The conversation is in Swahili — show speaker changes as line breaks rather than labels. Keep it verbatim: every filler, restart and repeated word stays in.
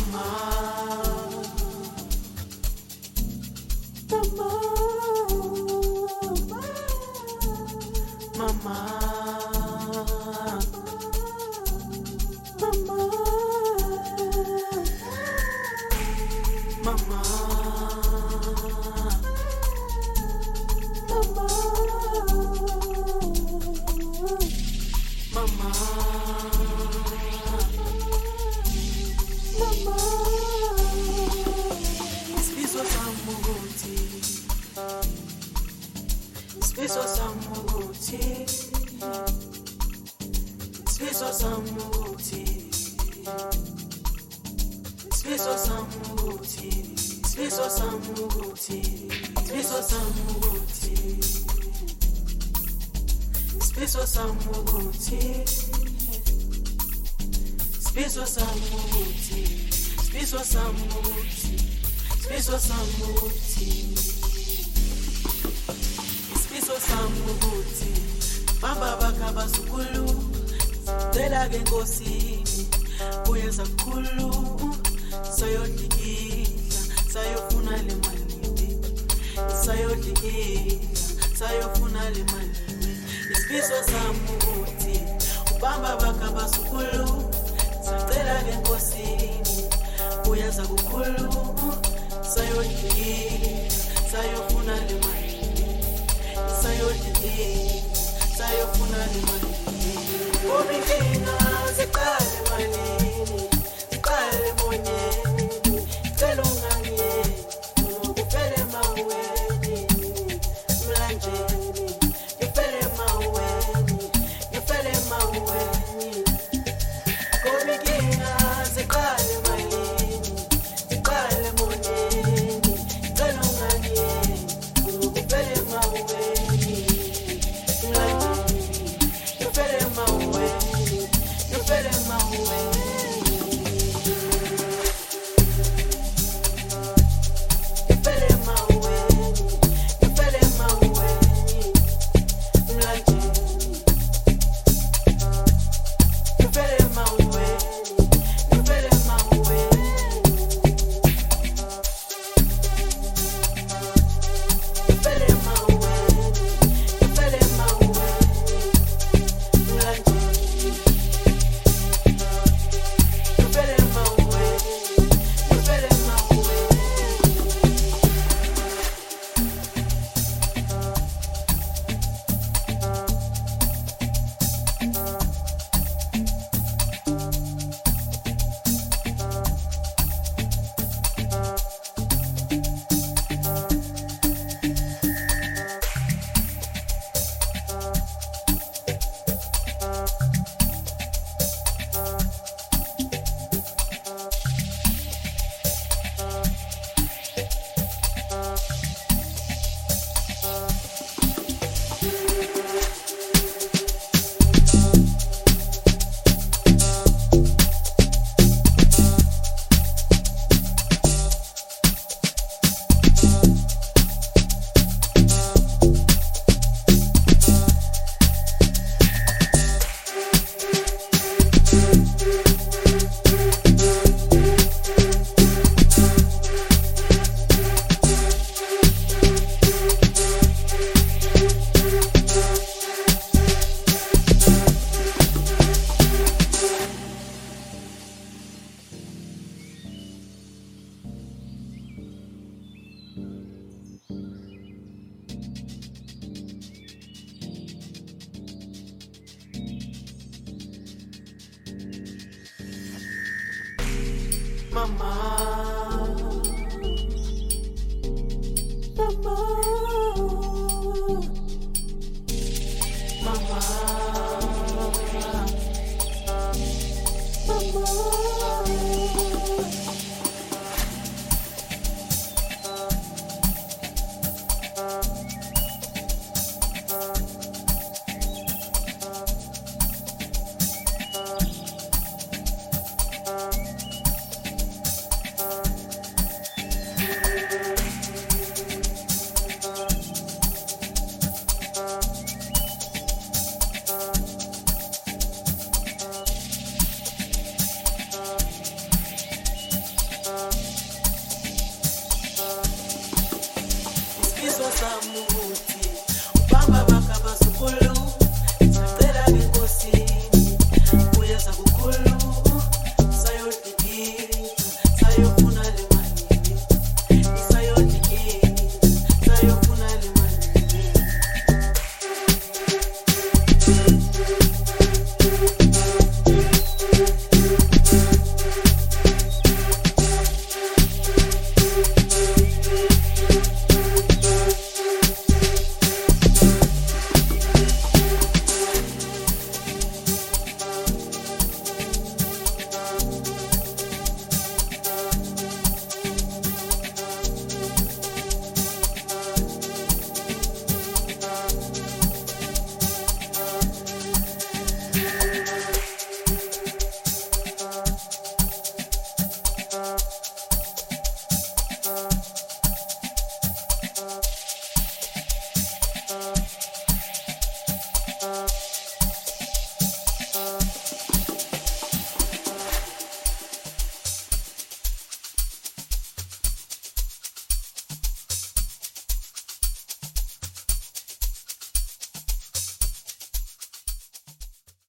Mama, mama, mama, mama, mama, mama, mama, Isfiso samuguti, Isfiso samuguti, Isfiso samuguti, Isfiso samuguti, Isfiso samuguti, Isfiso samuguti, Isfiso samuguti, Isfiso samuguti, Isfiso samuguti, Isfiso samuguti, Isfiso samuguti, Baba bakaba sukulu, Tela genkosini, Kuyeza kulu, Sayodikila, Sayofuna le malini, Sayodikila, Sayofuna le malini, Isfiso samuguti, Baba bakaba sukulu, Tela genkosini, Kuyeza kulu, Sayodikila, Sayofuna le malini, Sayodikila, Sayofuna le malini. Omikina zekale malini, zekale monyeni, zelunganye, ngifele maweni, mlanjeni, ngifele maweni, ngifele maweni. Omikina zekale malini, zekale monyeni, zelunganye, ngifele maweni, mlanjeni, ngifele maweni, ngifele maweni. Ngifele maweni, ngifele maweni, mlanjeni, ngifele maweni, ngifele maweni. Ngifele maweni, ngifele maweni, mlanjeni, ngifele maweni, ngifele maweni. Mama.